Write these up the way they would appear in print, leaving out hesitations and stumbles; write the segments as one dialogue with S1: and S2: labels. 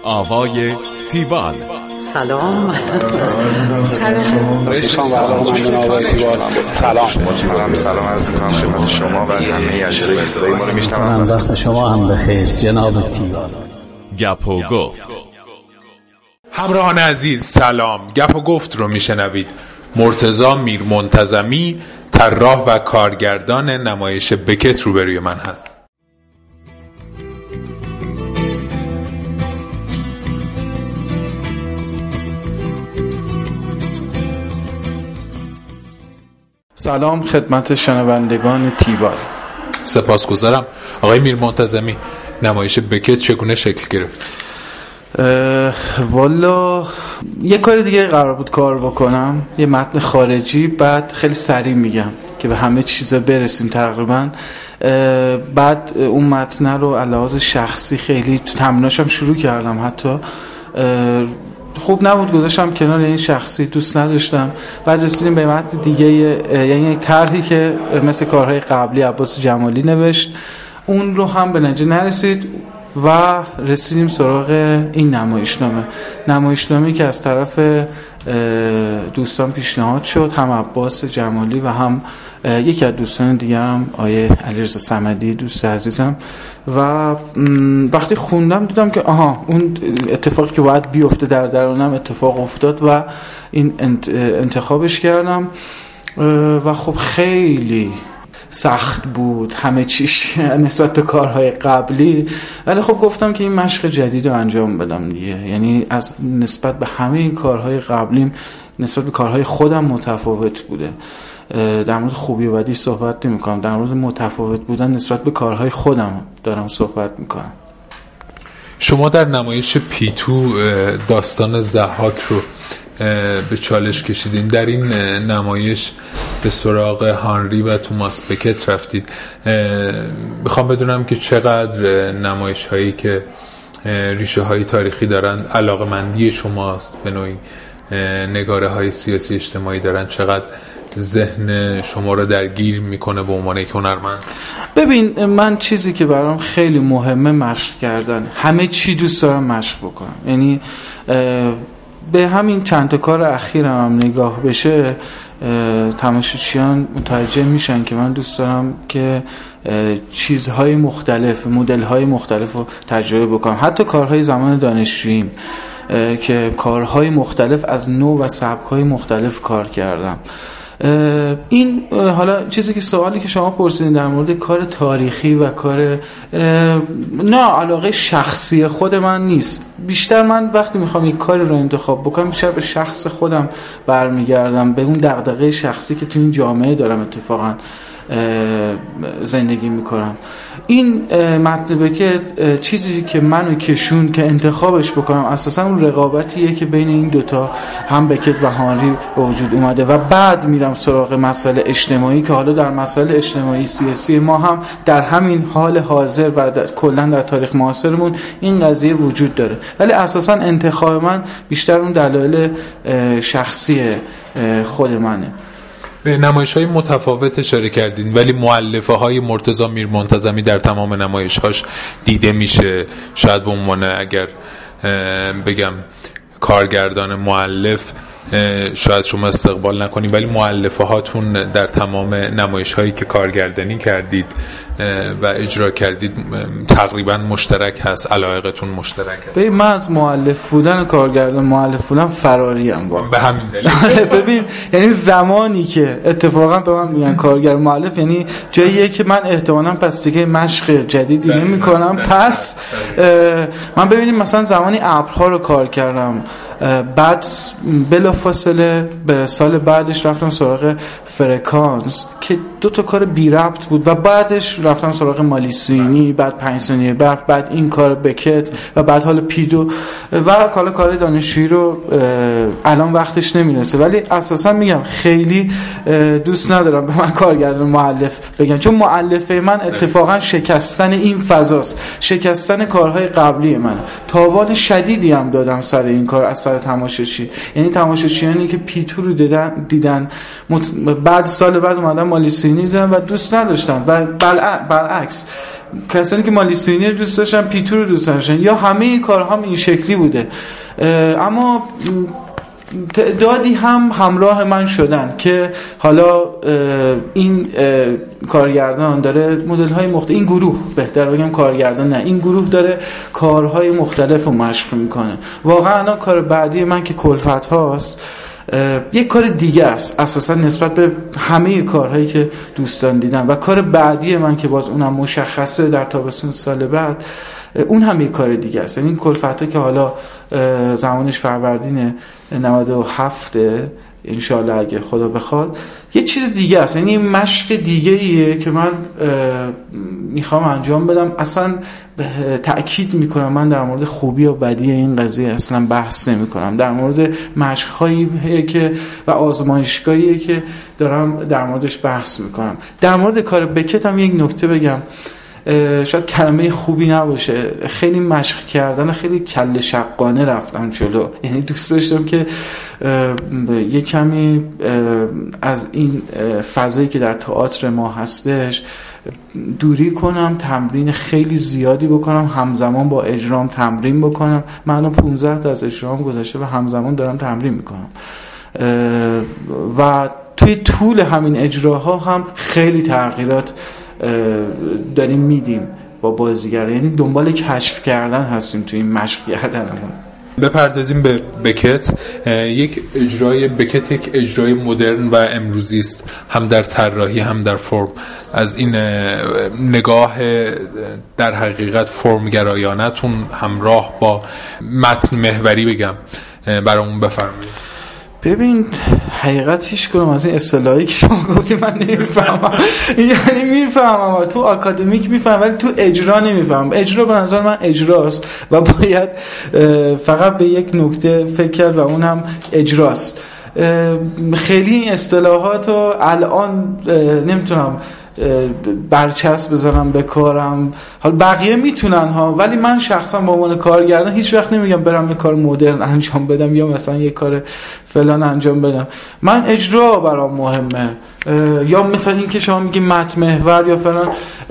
S1: آوای تیوال.
S2: سلام.
S3: سلام عرض می‌کنم خدمت شما و همه اجرای صدای ما رو میشنوم.
S2: وقت شما هم بخیر جناب تیوال.
S1: گپ و گفت.
S4: همراهان عزیز سلام. گپ و گفت رو میشنوید. مرتضی میرمنتظمی، طراح و کارگردان نمایش بکت روبروی من هست.
S5: سلام خدمت شنوندگان تیوال.
S4: سپاسگزارم. آقای میرمنتظمی، نمایش بکت چگونه شکل گرفت؟
S5: والا یه کار دیگه قرار بود کار بکنم، یه متن خارجی، بعد خیلی سریع میگم که به همه چیزا برسیم تقریبا. بعد اون متن رو علاوه شخصی خیلی تو تمریناشم شروع کردم، حتی خوب نبود گذاشتم کنار، این شخصی دوست نداشتم. بعد رسیدیم به متن دیگه، یعنی یک طرحی که مثل کارهای قبلی عباس جمالی نوشت، اون رو هم به نتیجه نرسید و رسیدیم سراغ این نمایشنامه‌ای که از طرف دوستان پیشنهاد شد، هم عباس جمالی و هم یکی از دوستان دیگرم آیه علیرضا صمدی دوست عزیزم. و وقتی خوندم دیدم که اون اتفاقی که باید بیفته در درونم اتفاق افتاد و این انتخابش کردم و خب خیلی سخت بود همه چیش نسبت به کارهای قبلی، ولی خب گفتم که این مشق جدید رو انجام بدم دیگه. یعنی از نسبت به همه این کارهای قبلیم نسبت به کارهای خودم متفاوت بوده. در مورد خوبی و بدی صحبت نمی کنم، در مورد متفاوت بودن نسبت به کارهای خودم دارم صحبت میکنم.
S4: شما در نمایش پیتو داستان ضحاک رو به چالش کشیدین. در این نمایش به سراغ هانری و توماس بکت رفتید. میخوام بدونم که چقدر نمایش هایی که ریشه های تاریخی دارن علاقمندی شماست، به نوعی نگاره های سیاسی اجتماعی دارن، چقدر ذهن شما رو درگیر میکنه به عنوان یک هنرمند؟
S5: ببین، من چیزی که برام خیلی مهمه مشق کردن. همه چی دوست دارم مشق بکنم. یعنی به همین چند تا کار اخیرم هم نگاه بشه، تماشاچیان متوجه میشن که من دوست دارم که چیزهای مختلف، مدل‌های مختلف رو تجربه بکنم. حتی کارهای زمان دانشجوییم که کارهای مختلف از نوع و سبک‌های مختلف کار کردم. این حالا چیزی که سوالی که شما پرسیدین در مورد کار تاریخی و کار نه علاقه شخصی خود من نیست. بیشتر من وقتی میخوام یک کاری رو انتخاب بکنم بیشتر به شخص خودم برمیگردم، به اون دغدغه شخصی که تو این جامعه دارم اتفاقا زندگی میکنم. این متن بکت چیزی که منو کشون که انتخابش بکنم اساسا اون رقابتیه که بین این دوتا، هم بکت و هانری، به وجود اومده و بعد میرم سراغ مسئله اجتماعی که حالا در مسئله اجتماعی سیاسی ما هم در همین حال حاضر و کلا در تاریخ معاصرمون این قضیه وجود داره، ولی اساسا انتخاب من بیشتر اون دلایل شخصی خود منه.
S4: به نمایش‌های متفاوت اشاره کردین، ولی مؤلفه‌های مرتضی میرمنتظمی در تمام نمایش‌هاش دیده میشه. شاید به عنوان اگر بگم کارگردان مؤلف شاید شما استقبال نکنید، ولی مؤلفه‌هاتون در تمام نمایش‌هایی که کارگردانی کردید و اجرا کردید تقریبا مشترک هست، علایقتون مشترک هست.
S5: من از مؤلف بودن و کارگردان مؤلف بودن فراریم با
S4: به همین دلیل.
S5: ببین، یعنی زمانی که اتفاقا به من میگن کارگر مؤلف، یعنی جاییه که من احتمالاً پس دیگه مشق جدیدی نمی‌کنم. پس من ببینیم مثلا زمانی ابرها رو کار کردم، بعد بلافاصله به سال بعدش رفتم سراغ فرکانس که دو تا کار بی ربط بود و بعدش رفتم سراغ مالیسوینی، بعد 5 ثانیه برف، بعد این کار بکت و بعد حالا پیدو و حالا کار دانشجویی رو الان وقتش نمیرسه. ولی اساسا میگم خیلی دوست ندارم به من کارگردان مؤلف بگن، چون مؤلفه من اتفاقا شکستن این فضاست، شکستن کارهای قبلی من. تاوان شدیدی هم دادم سر این کار از سر تماشاچی، یعنی تماشاچیانی که پیتو رو دیدن بعد سال بعد اومدن مالیسوینی دیدن و دوست نداشتن و برعکس کسانی که مالیسوینی رو دوست داشتن پیتو رو دوست داشتن، یا همه کارها هم این شکلی بوده. اما تعدادی هم همراه من شدن که حالا این کارگردان داره مدل‌های مختلف، این گروه بهتر بگم کارگردان نه، این گروه داره کارهای مختلف رو مشق میکنه. واقعا کار بعدی من که کلفت هاست یک کار دیگه است اساسا نسبت به همه کارهایی که دوستان دیدم، و کار بعدی من که باز اونم مشخصه در تابستون سال بعد، اون هم یک کار دیگه است. یعنی این کلفت ها که حالا زمانش فروردین 97 انشالله اگه خدا بخواد یه چیز دیگه است، یعنی مشق دیگه ایه که من میخوام انجام بدم. اصلا تأکید میکنم من در مورد خوبی و بدی این قضیه اصلا بحث نمی کنم، در مورد مشق‌هایی که و آزمایشگاهیه که دارم در موردش بحث میکنم. در مورد کار بکت هم یک نکته بگم، شاید کلمه خوبی نباشه، خیلی مشق کردن، خیلی کله شقانه رفتم جلو. یعنی دوست داشتم که یه کمی از این فضایی که در تئاتر ما هستش دوری کنم، تمرین خیلی زیادی بکنم، همزمان با اجرام تمرین بکنم. من 15 تا از اجرام گذشته و همزمان دارم تمرین میکنم و توی طول همین اجراها هم خیلی تغییرات داریم میدیم با بازیگر، یعنی دنبال کشف کردن هستیم توی این مشق کردنمون.
S4: بپردازیم به بکت. یک اجرای بکت یک اجرای مدرن و امروزی است، هم در طراحی هم در فرم. از این نگاه در حقیقت فرمگرایانتون همراه با متن محوری بگم برامون بفرمایید.
S5: ببین حقیقت هیچ کنم از این اصطلاحی که شما گفتی من نمیفهمم. یعنی میفهمم تو آکادمیک میفهمم ولی تو اجرا نمیفهمم. اجرا به نظر من اجراست و باید فقط به یک نکته فکر کرد و اون هم اجراست. خیلی این اصطلاحات رو الان نمیتونم برچسب بذارم به کارم، حالا بقیه میتونن ها، ولی من شخصا به عنوان کارگردان هیچ وقت نمیگم برم یه کار مدرن انجام بدم یا مثلا یه کار فلان انجام بدم. من اجرا برام مهمه، یا مثلا این که شما میگی متن محور یا فلان.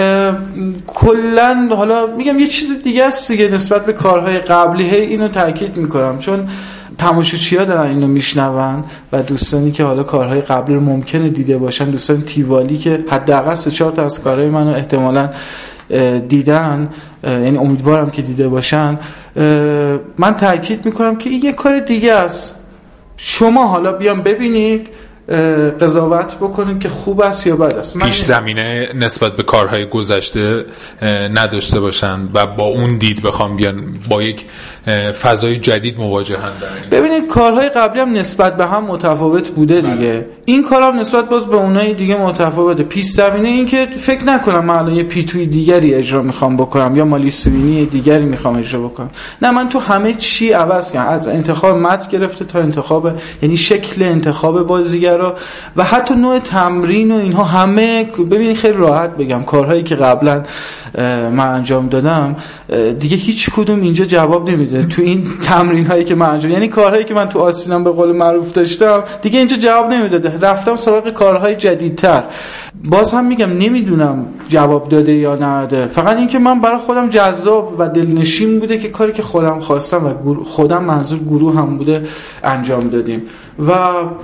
S5: کلا حالا میگم یه چیز دیگه است دیگه نسبت به کارهای قبلی، هی اینو تاکید میکنم چون تماشاچی‌ها دارن اینو میشنون و دوستانی که حالا کارهای قبلی رو ممکنه دیده باشن، دوستان تیوالی که حداقل 3-4 تا از کارهای منو احتمالاً دیدن، یعنی امیدوارم که دیده باشن، من تاکید میکنم که این یه کار دیگه است. شما حالا بیان ببینید، قضاوت بکنید که خوب است یا بد است.
S4: پیش زمینه نسبت به کارهای گذشته نداشته باشن و با اون دید بخوام بیان با یک فضای جدید مواجهن.
S5: ببینید کارهای قبلی هم نسبت به هم متفاوت بوده دیگه، این کارم نسبت باز به اونای دیگه متفاوته. پیش زمینه این که فکر نکنم من الان یه پیتوی دیگری اجرا میخوام بکنم یا مالیسوینی دیگری میخوام اجرا بکنم، نه من تو همه چی عوض کردم، از انتخاب متن گرفته تا انتخاب، یعنی شکل انتخاب بازیگرا و حتی نوع تمرین و اینها همه. ببینید خیلی راحت بگم کارهایی که قبلا من انجام دادم دیگه هیچ کدوم اینجا جواب نمیده تو این تمرین هایی که من انجام، یعنی کارهایی که من تو آستینم به قول معروف داشتم دیگه اینجا جواب نمیداده، رفتم سراغ کارهای جدیدتر. باز هم میگم نمیدونم جواب داده یا نداده، فقط این که من برای خودم جذاب و دلنشین بوده که کاری که خودم خواستم و خودم منظور گروه هم بوده انجام دادیم و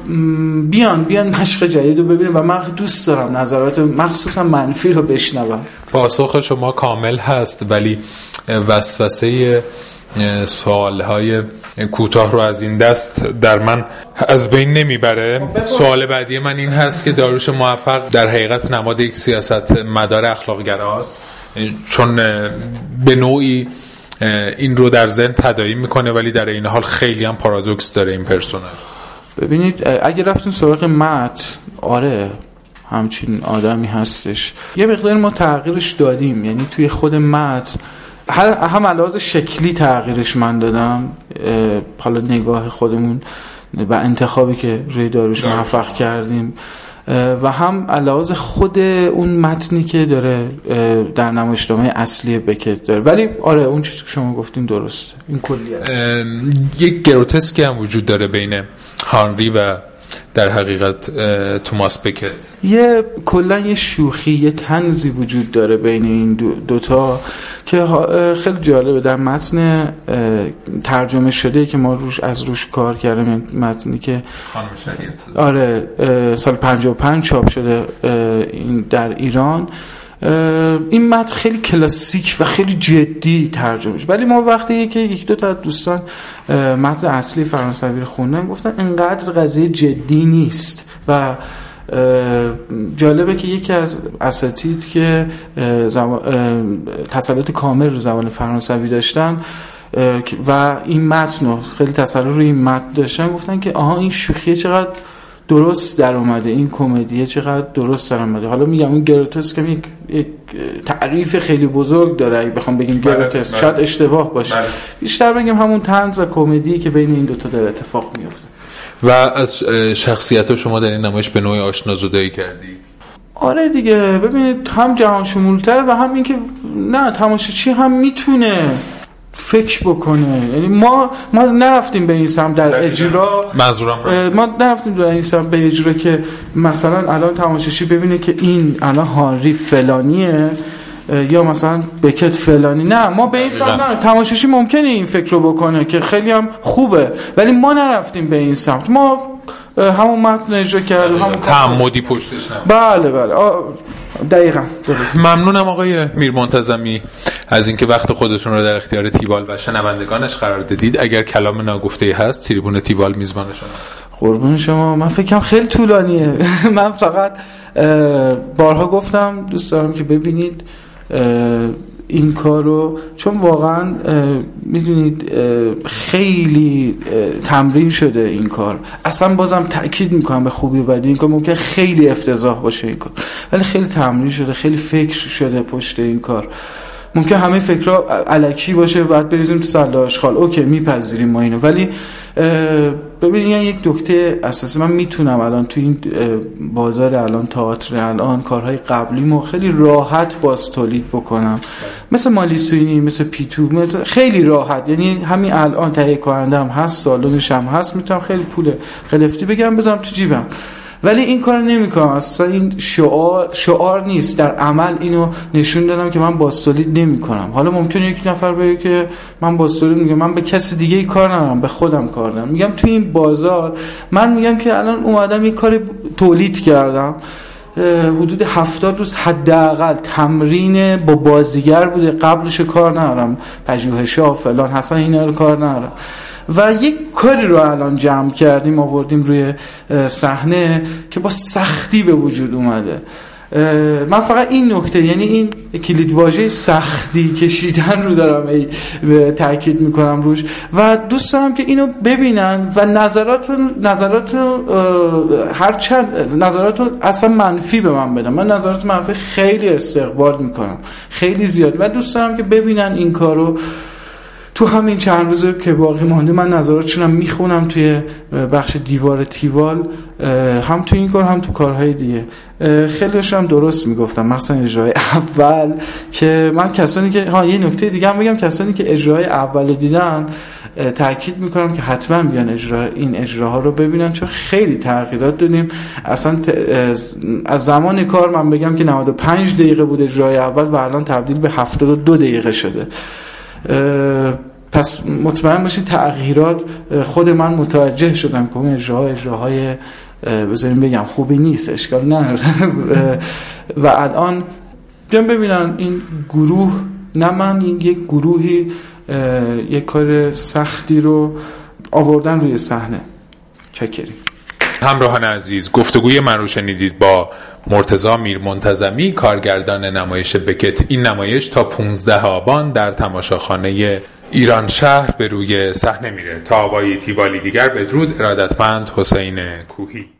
S5: بیان مشق جدید رو ببینیم و من دوست دارم نظرات مخصوصا منفی رو بشنوم.
S4: پاسخ شما کامل هست ولی وسوسه سوالهای کوتاه رو از این دست در من از بین نمیبره. سوال بعدی من این هست که داریوش موفق در حقیقت نماد یک سیاست مدار اخلاق گراست، چون به نوعی این رو در ذهن تداعی میکنه ولی در این حال خیلی هم پارادوکس داره این پرسوناژ.
S5: ببینید اگه رفتین سراغ متن، آره همچین آدمی هستش، یه مقدار ما تغییرش دادیم، یعنی توی خود متن هم علاوه شکلی تغییرش من دادم، حالا نگاه خودمون و انتخابی که روی داریوش موفق کردیم و هم علاوه خود اون متنی که داره در نمایشنامه اصلی بکت داره. ولی آره اون چیزی که شما گفتین درسته، این کلیه.
S4: یک گروتسکی هم وجود داره بین هانری و در حقیقت توماس بکت؟
S5: یه کلا یه شوخی، یه طنزی وجود داره بین این دوتا که خیلی جالبه. در متن ترجمه شده که ما از روش کار کردیم، متنی که
S4: خانم شریعت
S5: آره سال 55 چاپ شده این در ایران، این متن خیلی کلاسیک و خیلی جدی ترجمه شد. ولی ما وقتی که یک دو تا دوستان متن اصلی فرانسوی رو خوندن گفتن اینقدر قضیه جدی نیست. و جالبه که یکی از اساتید که تسلط کامل رو زبان فرانسوی داشتن و این متن رو خیلی تسلط روی این متن داشتن گفتن که آها این شوخیه چقدر درست در اومده، این کمدیه چقدر درست در اومده. حالا میگم این گروتسک که یک تعریف خیلی بزرگ داره، اگه بخوام بگیم گروتسک شاید اشتباه باشه، بیشتر بگیم همون طنز و کمدی که بین این دوتا در اتفاق میفته.
S4: و از شخصیت شما در این نمایش به نوعی آشنا زدایی کردی؟
S5: آره دیگه، ببینید هم جهان شمولتر و هم این که نه تماشاچی هم میتونه فکر بکنه. یعنی ما نرفتیم به این سمت در اجرا، ما نرفتیم در این سمت به اجرا که مثلا الان تماشاچی ببینه که این الان هانری فلانیه یا مثلا بکت فلانی. نه، ما به این سمت نرفتیم. تماشاچی ممکنه این فکر رو بکنه که خیلی هم خوبه، ولی ما نرفتیم به این سمت. ما همون متن اجرا کردیم، همون
S4: تعمدی پشتش نبود.
S5: بله دقیقاً درست.
S4: ممنونم آقای میرمنتظمی از اینکه وقت خودتون رو در اختیار تیوال و شنوندگانش قرار دادید. اگر کلام ناگفته‌ای هست، تریبون تیوال میزبان شماست.
S5: قربون شما. من فکرم خیلی طولانیه. من فقط بارها گفتم دوست دارم که ببینید این کارو، چون واقعا میدونید خیلی تمرین شده این کار. اصلا بازم تأکید میکنم به خوبی و بدی این کار، ممکن خیلی افتضاح باشه این کار، ولی خیلی تمرین شده، خیلی فکر شده پشت این کار. ممکن همه فکرها الکی باشه بعد بریزیم تو سله آشغال، اوکی میپذیریم ما اینو، ولی ببینید یک نکته اساسی، من میتونم الان تو این بازار الان تئاتر الان کارهای قبلیمو خیلی راحت باز تولید بکنم، مثل مالی سوینی، مثل پیتو، مثل خیلی راحت. یعنی همین الان تهیه کننده هم هست، سالونش هم هست، میتونم خیلی پول خلفتی بگم بذارم تو جیبم. ولی این کار نمیکنم. اصلا این شعار نیست، در عمل اینو نشون دادم که من باستولید نمیکنم. حالا ممکنه یک نفر بگه که من باستولید میگم، من به کسی دیگه کار ندارم، به خودم کار دارم. میگم تو این بازار من میگم که الان اومدم یک کار تولید کردم، حدود 70 روز حداقل تمرین با بازیگر بوده، قبلش کار ندارم، پژوهش‌ها فلان حسن اینا رو کار ندارم، و یک کاری رو الان جمع کردیم آوردیم روی صحنه که با سختی به وجود اومده. من فقط این نکته، یعنی این کلیدواژه سختی کشیدن رو دارم تاکید میکنم روش، و دوست دارم که اینو ببینن و نظرات اصلا منفی به من بدن. من نظرات منفی خیلی استقبال میکنم، خیلی زیاد، و دوست دارم که ببینن این کارو. تو همین چند روزه که باقی مونده من نظراتشونم میخونم توی بخش دیوار تیوال، هم تو این کار هم تو کارهای دیگه. خیلیش هم درست میگفتم، مثلا اجرای اول که من کسانی که یه نکته دیگه هم بگم، کسانی که اجرای اول دیدن تاکید میکنم که حتما بیان این اجراها رو ببینن، چون خیلی تغییرات دادیم. اصلا از زمان کار من بگم که 95 دقیقه بود اجرای اول و الان تبدیل به 72 دقیقه شده. پس مطمئن باشین تغییرات خود من متوجه شدم که اون اجراهای بذاریم بگم خوبی نیست، اشکال نداره. و الان بیان ببینن این گروه، نه من، این یک گروهی یک کار سختی رو آوردن روی صحنه. چکریم.
S4: همراهان عزیز، گفتگوی من رو شنیدید با مرتضی میرمنتظمی، کارگردان نمایش بکت. این نمایش تا 15 آبان در تماشاخانه ایران شهر به روی صحنه میره. تا آقای تیوالی دیگر، بدرود. ارادتمند، حسین کوهی.